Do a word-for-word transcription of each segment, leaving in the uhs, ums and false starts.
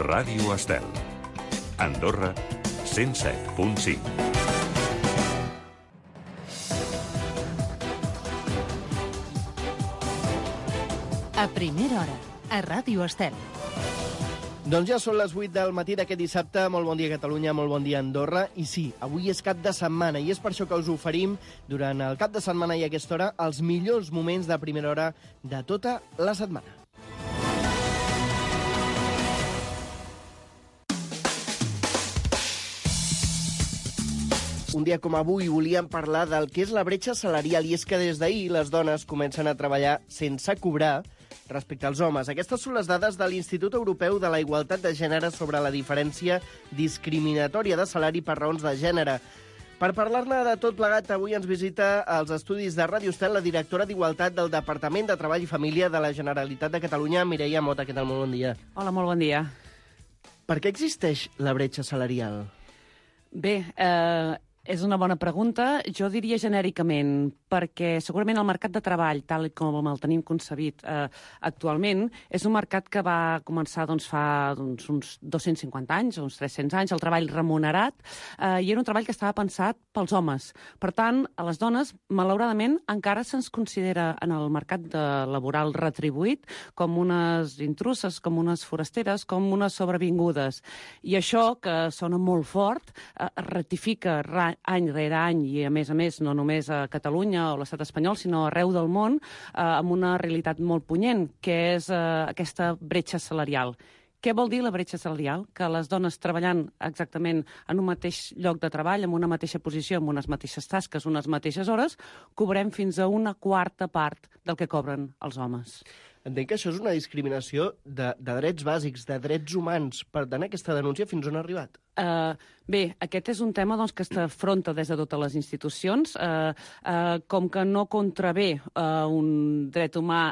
Ràdio Estel. Andorra, cent set punt cinc. A primera hora, a Ràdio Estel. Doncs ja són les vuit del matí d'aquest dissabte. Molt bon dia, Catalunya, molt bon dia, Andorra. I sí, avui és cap de setmana i és per això que us oferim, durant el cap de setmana i a aquesta hora, els millors moments de primera hora de tota la setmana. Un dia com avui volíem parlar del que és la bretxa salarial, i és que des d'ahir les dones comencen a treballar sense cobrar respecte als homes. Aquestes són les dades de l'Institut Europeu de la Igualtat de Gènere sobre la diferència discriminatòria de salari per raons de gènere. Per parlar-ne de tot plegat, avui ens visita als estudis de Ràdio Estel la directora d'Igualtat del Departament de Treball i Família de la Generalitat de Catalunya, Mireia Mota. Què tal? Molt bon dia. Hola, molt bon dia. Per què existeix la bretxa salarial? Bé, eh, és una bona pregunta. Jo diria genèricament, perquè segurament el mercat de treball, tal com el tenim concebit eh, actualment, és un mercat que va començar doncs, fa doncs, uns dos-cents cinquanta anys, uns tres-cents anys, el treball remunerat, eh, i era un treball que estava pensat pels homes. Per tant, a les dones, malauradament, encara se'ns considera en el mercat de laboral retribuït com unes intruses, com unes forasteres, com unes sobrevingudes. I això, que sona molt fort, eh, es ratifica any rere any, i a més a més no només a Catalunya o l'estat espanyol, sinó arreu del món, eh, amb una realitat molt punyent, que és eh, aquesta bretxa salarial. Què vol dir la bretxa salarial? Que les dones treballant exactament en un mateix lloc de treball, en una mateixa posició, amb unes mateixes tasques, unes mateixes hores, cobrem fins a una quarta part del que cobren els homes. Entenc que això és una discriminació de, de drets bàsics, de drets humans. Per tant, aquesta denúncia fins on ha arribat? Uh, bé, aquest és un tema doncs, que s'afronta des de totes les institucions. Uh, uh, com que no contravé uh, un dret humà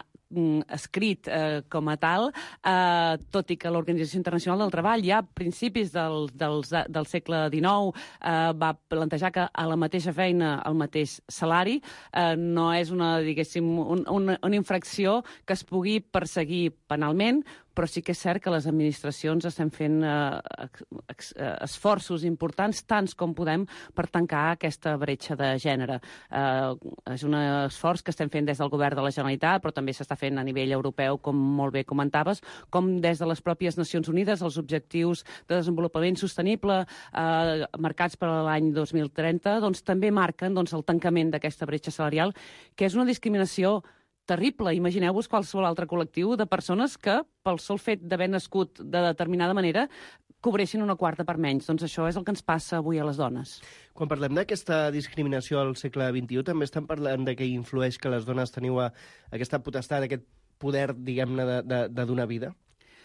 escrit eh, com a tal, eh, tot i que l'Organització Internacional del Treball ja a principis del, del, del segle dinou eh, va plantejar que a la mateixa feina el mateix salari eh, no és una, diguéssim, un, una, una infracció que es pugui perseguir penalment, però sí que és cert que les administracions estem fent eh, ex, eh, esforços importants, tants com podem, per tancar aquesta bretxa de gènere. Eh, és un esforç que estem fent des del govern de la Generalitat, però també s'està fent a nivell europeu, com molt bé comentaves, com des de les pròpies Nacions Unides, els objectius de desenvolupament sostenible eh, marcats per a l'any dos mil trenta, doncs també marquen doncs, el tancament d'aquesta bretxa salarial, que és una discriminació terrible. Imagineu-vos qualsevol altre col·lectiu de persones que, pel sol fet d'haver nascut de determinada manera, cobressin una quarta per menys. Doncs això és el que ens passa avui a les dones. Quan parlem d'aquesta discriminació al segle vint-i-u, també estem parlant de què influeix que les dones teniu a aquesta potestat, aquest poder, diguem-ne, de, de, de donar vida?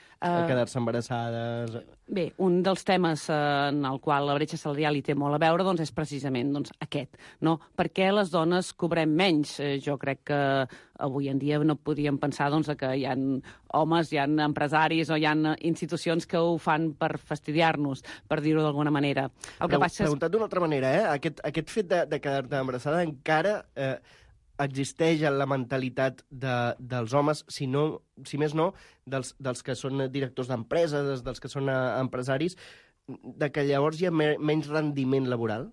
A quedar-se embarassades... Bé, un dels temes eh, en el qual la bretxa salarial hi té molt a veure doncs, és precisament doncs, aquest. No? Per què les dones cobrem menys? Eh, jo crec que avui en dia no podríem pensar doncs, que hi ha homes, hi ha empresaris o hi ha institucions que ho fan per fastidiar-nos, per dir-ho d'alguna manera. El que passa és... Preguntat d'una altra manera, eh? aquest, aquest fet de, de quedar-te embarassada encara... Eh... existeix en la mentalitat de, dels homes, si, no, si més no, dels, dels que són directors d'empreses, dels que són uh, empresaris, de que llavors hi ha me, menys rendiment laboral?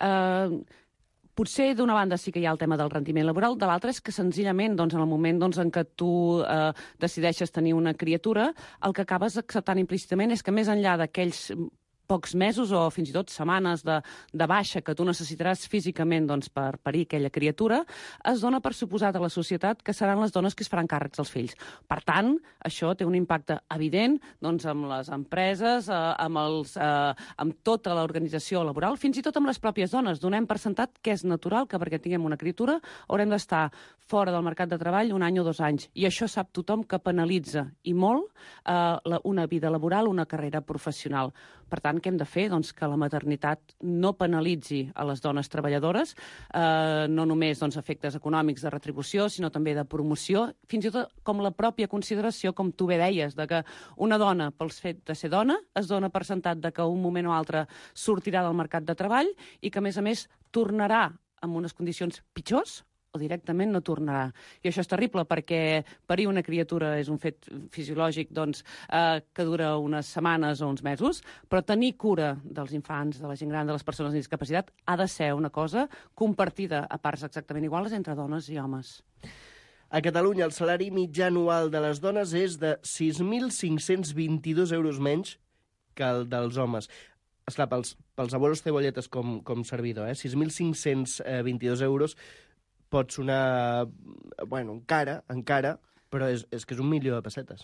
Uh, potser d'una banda sí que hi ha el tema del rendiment laboral, de l'altra és que senzillament doncs, en el moment doncs, en què tu uh, decideixes tenir una criatura, el que acabes acceptant implícitament és que més enllà d'aquells pocs mesos o fins i tot setmanes de, de baixa que tu necessitaràs físicament doncs, per parir aquella criatura, es dona per suposat a la societat que seran les dones que es faran càrrecs dels fills. Per tant, això té un impacte evident doncs, amb les empreses, eh, amb, els, eh, amb tota l'organització laboral, fins i tot amb les pròpies dones. Donem per sentat que és natural que perquè tinguem una criatura haurem d'estar fora del mercat de treball un any o dos anys. I això sap tothom que penalitza i molt eh, la, una vida laboral, una carrera professional. Per tant, què hem de fer? Doncs que la maternitat no penalitzi a les dones treballadores, eh, no només doncs, efectes econòmics de retribució, sinó també de promoció, fins i tot com la pròpia consideració, com tu bé deies, de que una dona, pel fet de ser dona, es dona per sentat de que un moment o altre sortirà del mercat de treball i que, a més a més, tornarà amb unes condicions pitjors o directament no tornarà. I això és terrible perquè parir una criatura és un fet fisiològic doncs, eh, que dura unes setmanes o uns mesos, però tenir cura dels infants, de la gent gran, de les persones amb discapacitat, ha de ser una cosa compartida a parts exactament iguals entre dones i homes. A Catalunya, el salari mitjà anual de les dones és de sis mil cinc-cents vint-i-dos euros menys que el dels homes. Esclar, pels, pels abuelos cebolletes com, com servidor, eh? sis mil cinc-cents vint-i-dos euros pot sonar, bueno, encara, encara, però és, és que és un milió de pessetes.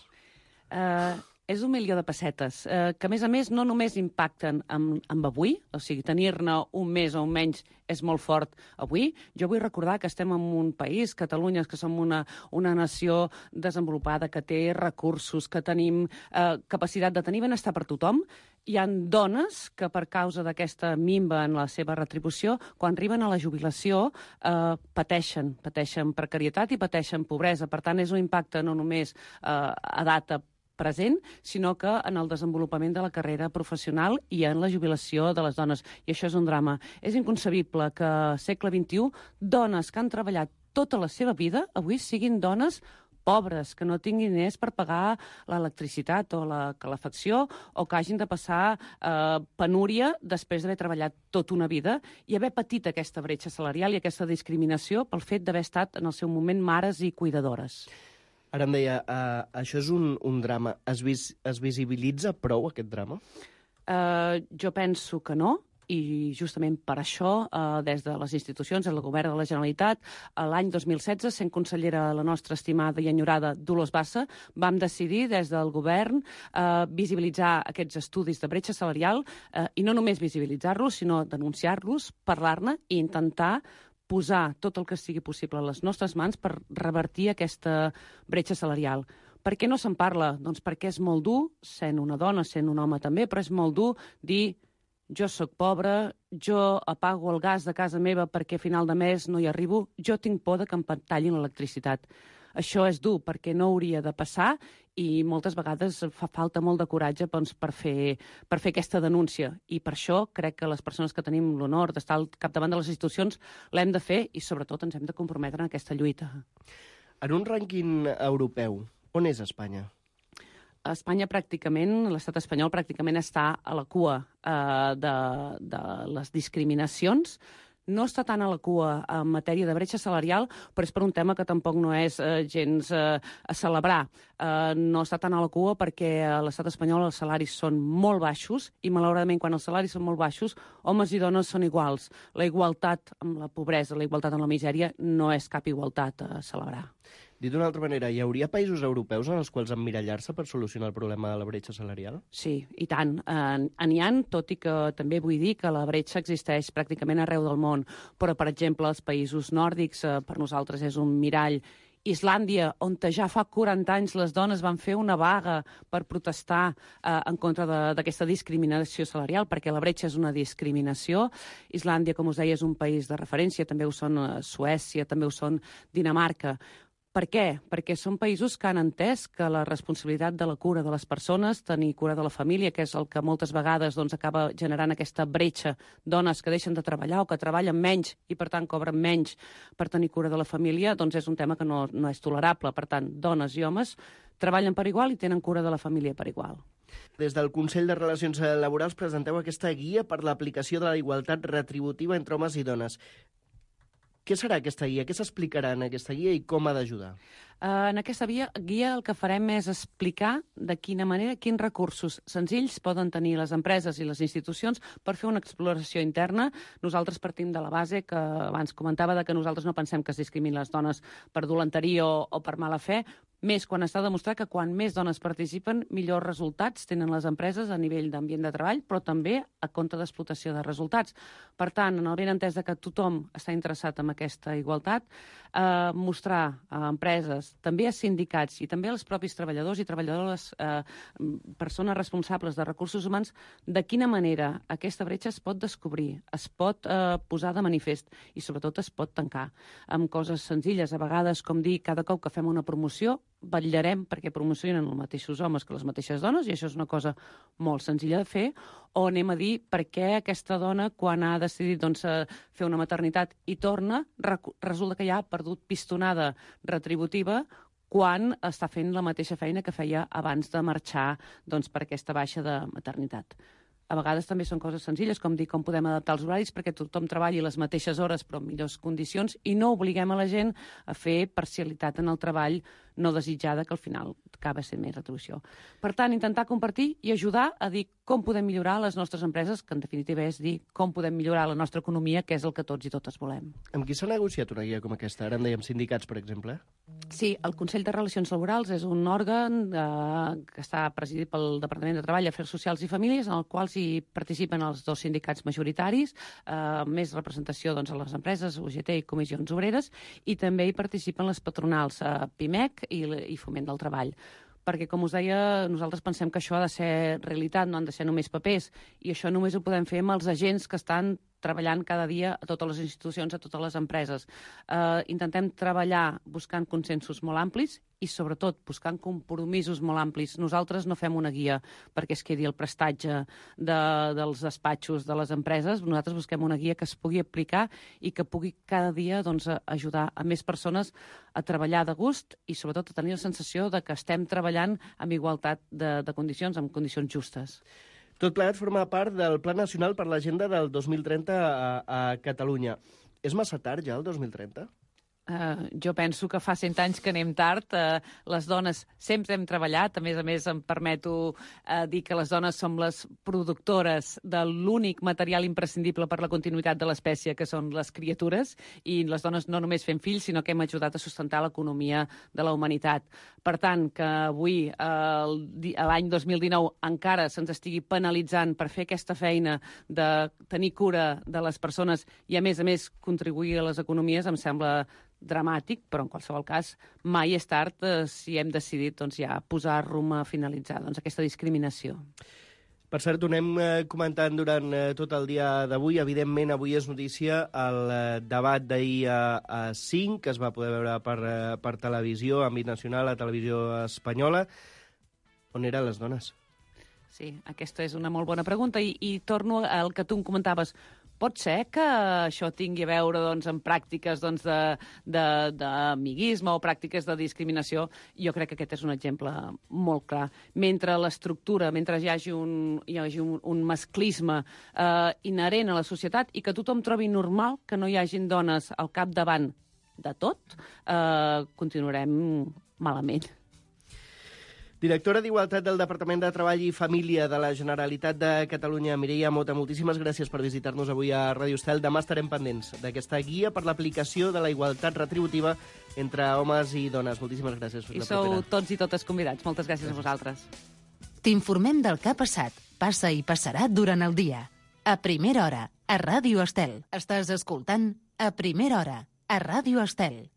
Uh, és un milió de pessetes, uh, que a més a més no només impacten amb, amb avui, o sigui, tenir-ne un més o un menys és molt fort avui. Jo vull recordar que estem en un país, Catalunya, que som una, una nació desenvolupada, que té recursos, que tenim uh, capacitat de tenir benestar per tothom. Hi ha dones que, per causa d'aquesta minva en la seva retribució, quan arriben a la jubilació, eh, pateixen, pateixen precarietat i pateixen pobresa. Per tant, és un impacte no només eh, a data present, sinó que en el desenvolupament de la carrera professional i en la jubilació de les dones. I això és un drama. És inconcebible que al segle vint-i-u dones que han treballat tota la seva vida avui siguin dones pobres, que no tinguin diners per pagar l'electricitat o la calefacció, o que hagin de passar eh, penúria després d'haver treballat tota una vida i haver patit aquesta bretxa salarial i aquesta discriminació pel fet d'haver estat en el seu moment mares i cuidadores. Ara em deia, uh, això és un, un drama. Es, vis, es visibilitza prou aquest drama? Uh, jo penso que no. I justament per això, eh, des de les institucions, el govern de la Generalitat, l'any dos mil setze, sent consellera la nostra estimada i enyorada Dolors Bassa, vam decidir des del govern eh, visibilitzar aquests estudis de bretxa salarial eh, i no només visibilitzar-los, sinó denunciar-los, parlar-ne i intentar posar tot el que sigui possible a les nostres mans per revertir aquesta bretxa salarial. Per què no se'n parla? Doncs perquè és molt dur, sent una dona, sent un home també, però és molt dur dir jo sóc pobre, jo apago el gas de casa meva perquè a final de mes no hi arribo, jo tinc por de que em tallin l'electricitat. Això és dur perquè no hauria de passar i moltes vegades fa falta molt de coratge doncs, per, fer, per fer aquesta denúncia. I per això crec que les persones que tenim l'honor d'estar al capdavant de les institucions l'hem de fer i sobretot ens hem de comprometre en aquesta lluita. En un rànquing europeu, on és Espanya? A Espanya pràcticament, l'estat espanyol pràcticament està a la cua eh, de, de les discriminacions. No està tant a la cua en matèria de bretxa salarial, però és per un tema que tampoc no és eh, gens eh, a celebrar. Eh, no està tant a la cua perquè a l'estat espanyol els salaris són molt baixos i, malauradament, quan els salaris són molt baixos, homes i dones són iguals. La igualtat amb la pobresa, la igualtat amb la misèria, no és cap igualtat a celebrar. Dit d'una altra manera, hi hauria països europeus en els quals emmirallar-se per solucionar el problema de la bretxa salarial? Sí, i tant. Eh, n'hi ha, tot i que també vull dir que la bretxa existeix pràcticament arreu del món. Però, per exemple, els països nòrdics, eh, per nosaltres és un mirall. Islàndia, on ja fa quaranta anys les dones van fer una vaga per protestar eh, en contra d'aquesta discriminació salarial, perquè la bretxa és una discriminació. Islàndia, com us deia, és un país de referència, també ho són eh, Suècia, també ho són Dinamarca. Per què? Perquè són països que han entès que la responsabilitat de la cura de les persones, tenir cura de la família, que és el que moltes vegades doncs, acaba generant aquesta bretxa, dones que deixen de treballar o que treballen menys i, per tant, cobren menys per tenir cura de la família, doncs és un tema que no, no és tolerable. Per tant, dones i homes treballen per igual i tenen cura de la família per igual. Des del Consell de Relacions Laborals presenteu aquesta guia per l'aplicació de la igualtat retributiva entre homes i dones. Què serà aquesta guia? Què s'explicarà en aquesta guia i com ha d'ajudar? Uh, en aquesta guia, guia el que farem és explicar de quina manera, quins recursos senzills poden tenir les empreses i les institucions per fer una exploració interna. Nosaltres partim de la base que abans comentava de que nosaltres no pensem que es discriminin les dones per dolenteria o, o per mala fe, més quan està demostrat que quan més dones participen, millors resultats tenen les empreses a nivell d'ambient de treball, però també a compte d'explotació de resultats. Per tant, en el ben entès de que tothom està interessat en aquesta igualtat, eh, mostrar a empreses, també a sindicats i també als propis treballadors i treballadores, eh, persones responsables de recursos humans, de quina manera aquesta bretxa es pot descobrir, es pot eh, posar de manifest i sobretot es pot tancar amb coses senzilles. A vegades, com dir, cada cop que fem una promoció, vetllarem perquè promocionen els mateixos homes que les mateixes dones, i això és una cosa molt senzilla de fer, o anem a dir per què aquesta dona, quan ha decidit doncs, fer una maternitat i torna, resulta que ja ha perdut pistonada retributiva quan està fent la mateixa feina que feia abans de marxar doncs, per aquesta baixa de maternitat. A vegades també són coses senzilles, com dir com podem adaptar els horaris perquè tothom treballi les mateixes hores però en millors condicions, i no obliguem a la gent a fer parcialitat en el treball no desitjada, que al final acaba sent més retribució. Per tant, intentar compartir i ajudar a dir com podem millorar les nostres empreses, que en definitiva és dir com podem millorar la nostra economia, que és el que tots i totes volem. Amb qui s'ha negociat una guia com aquesta? Ara en dèiem sindicats, per exemple. Sí, el Consell de Relacions Laborals és un òrgan eh, que està presidit pel Departament de Treball, Afers Socials i Famílies, en el qual hi participen els dos sindicats majoritaris, eh, més representació doncs, a les empreses, U G T i comissions obreres, i també hi participen les patronals eh, PIMEC i, i Foment del Treball. Perquè, com us deia, nosaltres pensem que això ha de ser realitat, no han de ser només papers, i això només ho podem fer amb els agents que estan treballant cada dia a totes les institucions, a totes les empreses. Eh, intentem treballar buscant consensos molt amplis i, sobretot, buscant compromisos molt amplis. Nosaltres no fem una guia perquè es quedi el prestatge de, dels despatxos de les empreses. Nosaltres busquem una guia que es pugui aplicar i que pugui cada dia doncs, ajudar a més persones a treballar de gust i, sobretot, a tenir la sensació de que estem treballant amb igualtat de, de condicions, amb condicions justes. Tot plegat forma part del Pla Nacional per l'Agenda del dos mil trenta a, a Catalunya. És massa tard ja, el dos mil trenta? Uh, jo penso que fa cent anys que anem tard. Uh, les dones sempre hem treballat. A més a més, em permeto uh, dir que les dones som les productores de l'únic material imprescindible per la continuïtat de l'espècie, que són les criatures, i les dones no només fem fills, sinó que hem ajudat a sustentar l'economia de la humanitat. Per tant, que avui, uh, l'any dos mil dinou, encara se'ns estigui penalitzant per fer aquesta feina de tenir cura de les persones i, a més a més, contribuir a les economies, em sembla dramàtic, però en qualsevol cas mai és tard eh, si hem decidit doncs, ja posar rumb a finalitzar doncs, aquesta discriminació. Per cert, ho anem eh, comentant durant eh, tot el dia d'avui. Evidentment, avui és notícia el eh, debat d'ahir a, a cinc, que es va poder veure per, eh, per televisió, àmbit nacional, a televisió espanyola. On eren les dones? Sí, aquesta és una molt bona pregunta i, i torno al que tu em comentaves. Pot ser que això tingui a veure doncs, amb pràctiques doncs, d'amiguisme o pràctiques de discriminació? Jo crec que aquest és un exemple molt clar. Mentre l'estructura, mentre hi hagi un, hi hagi un, un masclisme eh, inherent a la societat i que tothom trobi normal que no hi hagin dones al capdavant de tot, eh, continuarem malament. Directora d'Igualtat del Departament de Treball i Família de la Generalitat de Catalunya, Mireia Mota, moltíssimes gràcies per visitar-nos avui a Ràdio Estel. Demà estarem pendents d'aquesta guia per l'aplicació de la igualtat retributiva entre homes i dones. Moltíssimes gràcies. I sou tots i totes convidats. Moltes gràcies, gràcies a vosaltres. T'informem del que ha passat, passa i passarà durant el dia. A primera hora, a Ràdio Estel. Estàs escoltant A Primera Hora, a Ràdio Estel.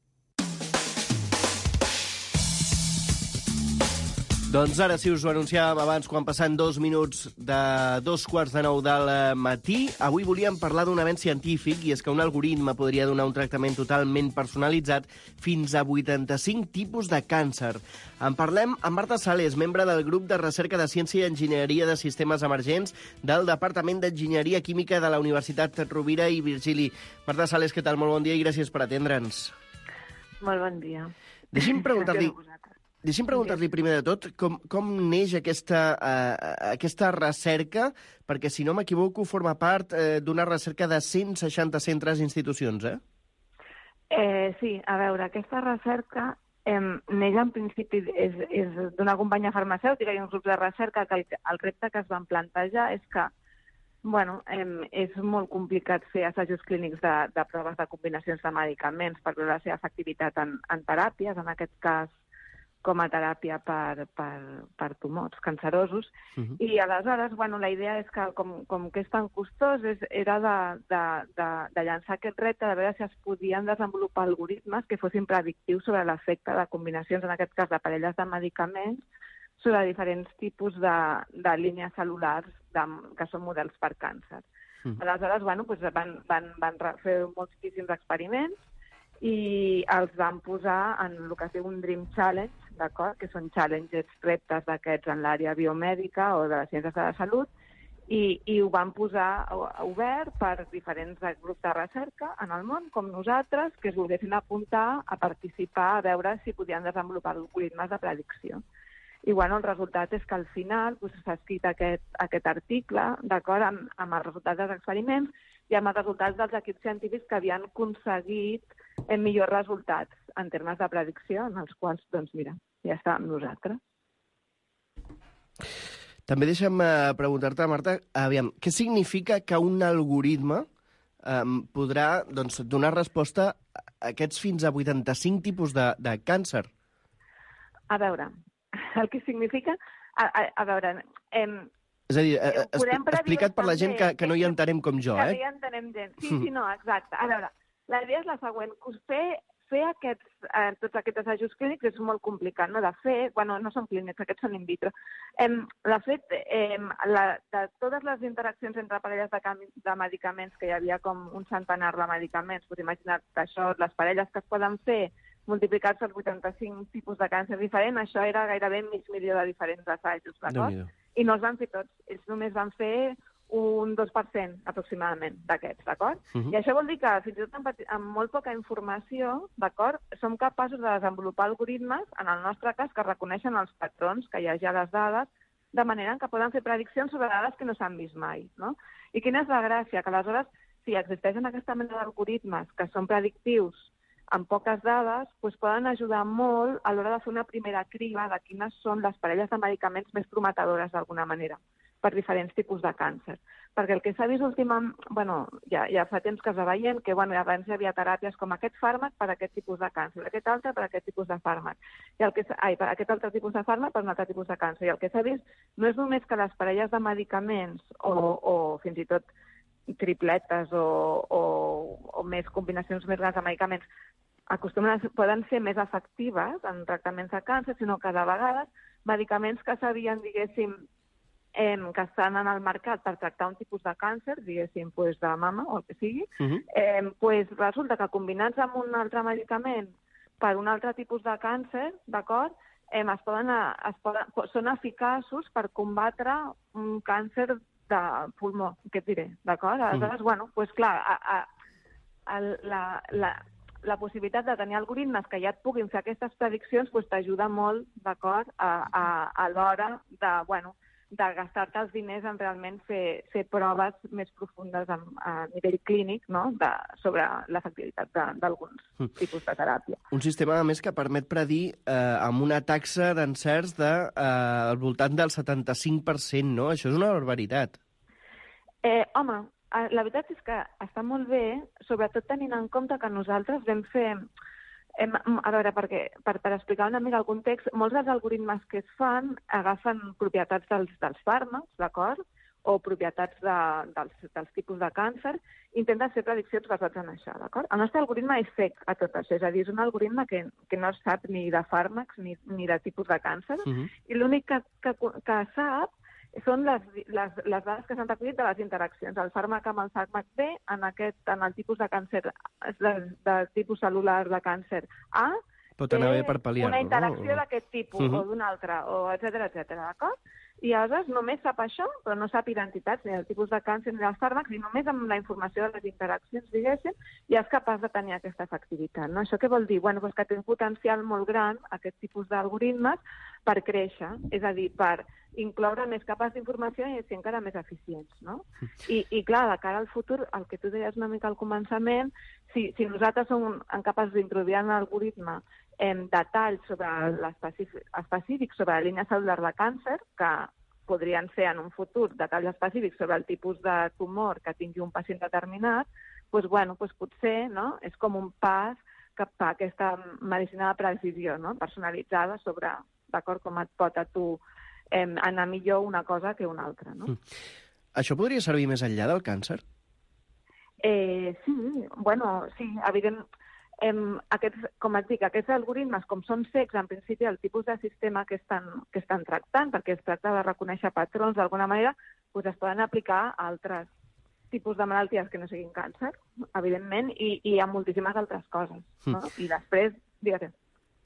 Doncs ara sí, us ho anunciàvem abans, quan passant dos minuts de dos quarts de nou del matí. Avui volíem parlar d'un avenç científic, i és que un algoritme podria donar un tractament totalment personalitzat fins a vuitanta-cinc tipus de càncer. En parlem amb Marta Sales, membre del grup de recerca de Ciència i Enginyeria de Sistemes Emergents del Departament d'Enginyeria Química de la Universitat Rovira i Virgili. Marta Sales, què tal? Molt bon dia i gràcies per atendre'ns. Molt bon dia. Deixi'm preguntar-li... Deixi'm preguntar-li primer de tot com, com neix aquesta, uh, aquesta recerca, perquè, si no m'equivoco, forma part uh, d'una recerca de cent seixanta centres i institucions, eh? eh? Sí, a veure, aquesta recerca eh, neix en principi és, és d'una companyia farmacèutica i un grup de recerca que el, el repte que es van plantejar és que bueno, eh, és molt complicat fer assajos clínics de, de proves de combinacions de medicaments per veure la seva efectivitat en, en teràpies, en aquest cas com a teràpia per, per, per tumors cancerosos. Uh-huh. I aleshores, bueno, la idea és que, com, com que és tan costós, és, era de, de, de, de llançar aquest repte, de veure si es podien desenvolupar algoritmes que fossin predictius sobre l'efecte de combinacions, en aquest cas de parelles de medicaments, sobre diferents tipus de, de línies cel·lulars de, que són models per càncer. Uh-huh. Aleshores, bueno, doncs van, van, van fer moltíssims experiments i els van posar en el que es diu un Dream Challenge, d'acord? Que són challenges, reptes d'aquests en l'àrea biomèdica o de les ciències de la salut, i, i ho van posar obert per diferents grups de recerca en el món, com nosaltres, que es volguessin apuntar a participar, a veure si podien desenvolupar algoritmes de predicció. I bueno, el resultat és que al final doncs, s'ha escrit aquest, aquest article, d'acord, amb, amb els resultats dels experiments i amb els resultats dels equips científics que havien aconseguit eh, millors resultats en termes de predicció, en els quals, doncs mira, ja està amb nosaltres. També deixa'm eh, preguntar-te, Marta, aviam, què significa que un algoritme eh, podrà doncs, donar resposta a aquests fins a vuitanta-cinc tipus de, de càncer? A veure, el que significa... A, a, a veure... Em, és a dir, eh, explicat per la gent que, que no hi entenem com jo, que eh? Que no hi entenem gent. Sí, sí, no, exacte. A veure, la idea és la següent. Fer, fer aquests, eh, tots aquests assajos clínics és molt complicat, no? De fer... Bueno, no són clínics, aquests són in vitro. Em, de fet, em, la, de totes les interaccions entre parelles de, de medicaments, que hi havia com un centenar de medicaments, pues imagina't això, les parelles que es poden fer multiplicats per vuitanta-cinc tipus de càncer diferent, això era gairebé mig milió de diferents assajos, d'acord? I no els van fer tots, ells només van fer un dos per cent aproximadament d'aquests, d'acord? Uh -huh. I això vol dir que fins i tot amb, amb molt poca informació, d'acord, som capaços de desenvolupar algoritmes, en el nostre cas, que reconeixen els patrons que hi hagi a les dades, de manera que poden fer prediccions sobre dades que no s'han vist mai, no? I quina és la gràcia? Que aleshores, si existeixen aquesta mena d'algoritmes que són predictius amb poques dades, doncs poden ajudar molt a l'hora de fer una primera criba de quines són les parelles de medicaments més prometedores d'alguna manera per diferents tipus de càncer. Perquè el que s'ha vist últimament, bueno, ja, ja fa temps que es va veient que bueno, abans hi havia teràpies com aquest fàrmac per a aquest tipus de càncer, aquest altre per a aquest tipus de fàrmac, i el que, ai, per aquest altre tipus de fàrmac per a un altre tipus de càncer. I el que s'ha vist no és només que les parelles de medicaments o, o fins i tot tripletes o, o, o més combinacions més grans de medicaments acostumen a, poden ser més efectives en tractaments de càncer, sinó que de vegades medicaments que s'havien, diguéssim, eh, que estan en el mercat per tractar un tipus de càncer, diguéssim, pues, de mama o el que sigui, uh-huh. eh, pues, resulta que combinats amb un altre medicament per un altre tipus de càncer, d'acord, eh, es poden, es poden, són eficaços per combatre un càncer de pulmó, què et diré, d'acord? Aleshores, uh-huh. bueno, pues clar, a, a, a la... la la possibilitat de tenir algoritmes que ja et puguin fer aquestes prediccions pues, t'ajuda molt, d'acord, a, a, a l'hora de, bueno, de gastar-te els diners en realment fer, fer proves més profundes a, a nivell clínic, no?, de, sobre l'efectivitat d'alguns mm. tipus de teràpia. Un sistema, a més, que permet predir eh, amb una taxa d'encerts de, eh, al voltant del setanta-cinc per cent, no? Això és una barbaritat. Eh, home, la veritat és que està molt bé, sobretot tenint en compte que nosaltres vam fer... Hem, a veure, perquè, per, per explicar una mica el context, molts dels algoritmes que es fan agafen propietats dels, dels fàrmacs, d'acord? O propietats de, dels, dels tipus de càncer, i intenten fer prediccions basades en això, d'acord? El nostre algoritme és cec a tot això, és a dir, és un algoritme que, que no sap ni de fàrmacs ni, ni de tipus de càncer, uh-huh. i l'únic que, que, que sap són les, les, les dades que s'han recollit de les interaccions. El fàrmac amb el fàrmac B, en, aquest, en el tipus de càncer, de, de tipus cel·lular de càncer A, pot anar bé per pal·liar-lo, una interacció no? d'aquest tipus, uh-huh. o d'un altre, o etcètera, etcètera, d'acord? I aleshores només sap això, però no sap identitats, ni el tipus de càncer ni els fàrmacs, i només amb la informació de les interaccions, diguéssim, ja és capaç de tenir aquesta efectivitat, no? Això què vol dir? Bueno, doncs que té un potencial molt gran, aquest tipus d'algoritmes, per créixer, és a dir, per incloure més capes d'informació i ser encara més eficients, no? I, i clar, de cara al futur, el que tu deies una mica al començament, si, si nosaltres som capaços d'introduir en l'algoritme en detalls sobre específics sobre la línia cel·lular de càncer, que podrien ser en un futur detalls específics sobre el tipus de tumor que tingui un pacient determinat, doncs, bueno, doncs potser, no?, és com un pas cap a aquesta medicina de precisió, no?, personalitzada sobre, d'acord, com et pot a tu eh, anar millor una cosa que una altra, no? Mm. Això podria servir més enllà del càncer? Eh, sí, bueno, sí, evident... Em, aquests, com et dic, aquests algoritmes, com són cecs, en principi, el tipus de sistema que estan, que estan tractant, perquè es tracta de reconèixer patrons d'alguna manera, doncs es poden aplicar a altres tipus de malalties que no siguin càncer, evidentment, i, i a moltíssimes altres coses, no? Mm. I després, digues.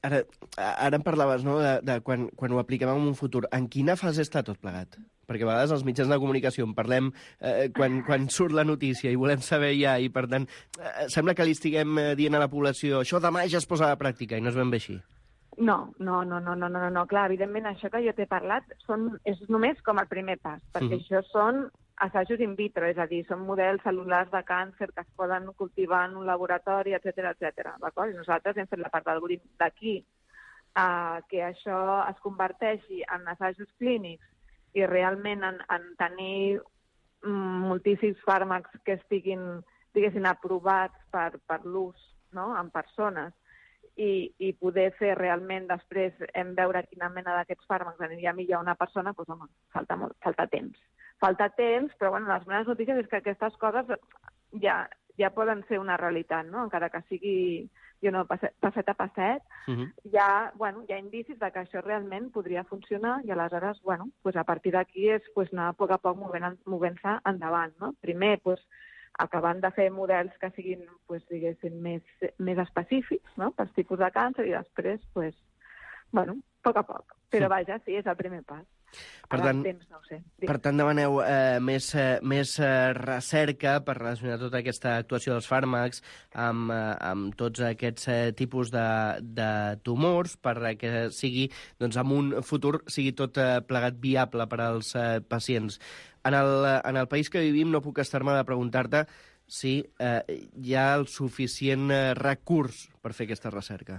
Ara, ara em parlaves, no?, de, de quan, quan ho apliquem en un futur. En quina fase està tot plegat? Perquè a vegades els mitjans de comunicació en parlem eh, quan, quan surt la notícia i volem saber ja, i per tant eh, sembla que li estiguem eh, dient a la població això demà ja es posa a la pràctica, i no és ben bé així. No, no, no, no, no, no, no. Clar, evidentment això que jo t'he parlat són, és només com el primer pas, perquè mm. això són assajos in vitro, és a dir, són models cel·lulars de càncer que es poden cultivar en un laboratori, etcètera, etcètera. D'acord? I nosaltres hem fet la part d'algoritme d'aquí, eh, que això es converteixi en assajos clínics i realment en, en tenir moltíssims fàrmacs que estiguin, diguéssim, aprovats per, per l'ús, no?, en persones, i, i poder fer realment després en veure quina mena d'aquests fàrmacs aniria millor a una persona, doncs, home, falta, molt, falta temps. Falta temps, però bueno, les bones notícies és que aquestes coses ja, ja poden ser una realitat, no? Encara que sigui you know, passet, passet a passet, uh-huh. ja, bueno, hi ha indicis de que això realment podria funcionar i aleshores, bueno, pues a partir d'aquí és pues, anar a poc a poc movent, movent-se endavant, no? Primer, pues, acabant de fer models que siguin, pues, diguéssim, més, més específics, no?, pels tipus de càncer, i després, pues, bueno, a poc a poc. Però vaja, sí, és el primer pas. Per tant, temps, no ho sé. per tant demaneu eh, més, eh, més eh, recerca per relacionar tota aquesta actuació dels fàrmacs amb, eh, amb tots aquests eh, tipus de, de tumors, per que sigui, doncs, en un futur sigui tot eh, plegat viable per als eh, pacients. En el, en el país que vivim no puc estar-me de preguntar-te si eh, hi ha el suficient eh, recurs per fer aquesta recerca.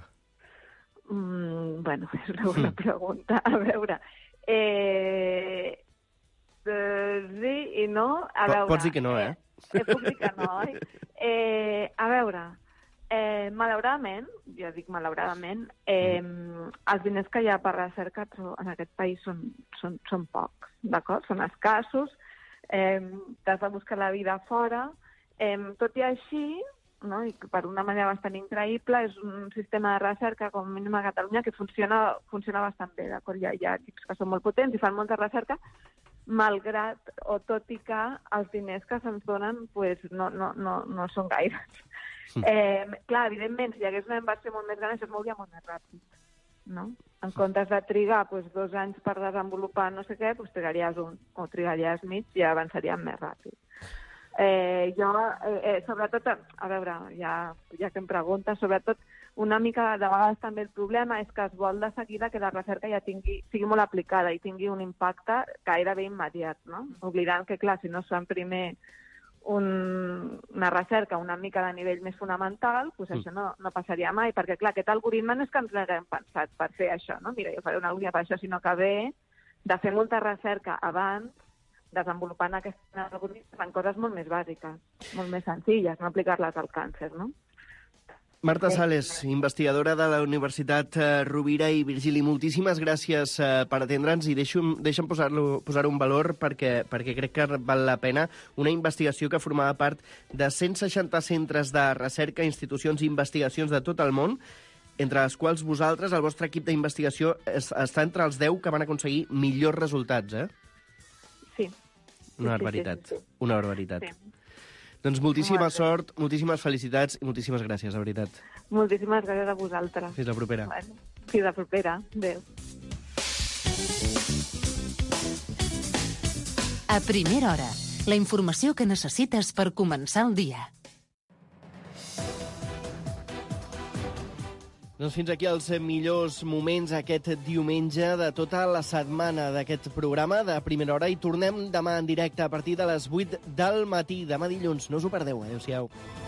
Mm, bueno, és una bona mm. pregunta. A veure, eh, eh, sí i no. A veure, pots dir que no, eh? eh puc dir que no, oi? Eh, a veure, eh, malauradament, jo dic malauradament, eh, mm. els diners que hi ha per recerca en aquest país són, són, són pocs, d'acord? Són escassos, eh, t'has de buscar la vida fora, eh, tot i així, no? I per una manera bastant increïble, és un sistema de recerca, com a mínim a Catalunya, que funciona, funciona bastant bé, d'acord? Hi ha, hi ha equips que són molt potents i fan molta recerca, malgrat o tot i que els diners que se'ns donen pues, no, no, no, no són gaires. Mm. Eh, clar, evidentment, si hi hagués una inversió molt més gran, això es mouria molt més ràpid, no? En comptes de trigar pues, dos anys per desenvolupar no sé què, pues, trigaries un, o trigaries mig i avançaríem més ràpid. Eh, jo, eh, eh, sobretot, a veure, ja, ja que em preguntes, sobretot una mica de vegades també el problema és que es vol de seguida que la recerca ja tingui, sigui molt aplicada i tingui un impacte gairebé immediat, no? Oblidant que, clar, si no es fa primer un, una recerca una mica de nivell més fonamental, doncs mm. això no, no passaria mai, perquè, clar, aquest algoritme no és que ens l'haguem pensat per fer això, no? Mira, jo faré un algoritme per això, sinó que ve de fer molta recerca abans, desenvolupant aquests algoritmes en coses molt més bàsiques, molt més senzilles, no aplicar-les al càncer, no? Marta Sales, investigadora de la Universitat Rovira i Virgili, moltíssimes gràcies per atendre'ns i deixa'm, deixa'm posar-lo posar un valor perquè, perquè crec que val la pena. Una investigació que formava part de cent seixanta centres de recerca, institucions i investigacions de tot el món, entre les quals vosaltres, el vostre equip d'investigació, està entre els deu que van aconseguir millors resultats, eh? Sí. Una barbaritat, sí, sí, sí. Una barbaritat. Sí. Doncs moltíssima sort, moltíssimes felicitats i moltíssimes gràcies, la veritat. Moltíssimes gràcies a vosaltres. Fins la propera. Bueno, fins la propera. Adéu. A primera hora, la informació que necessites per començar el dia. Doncs fins aquí els millors moments aquest diumenge de tota la setmana d'aquest programa de Primera Hora i tornem demà en directe a partir de les vuit del matí, demà dilluns. No us ho perdeu, adéu-siau.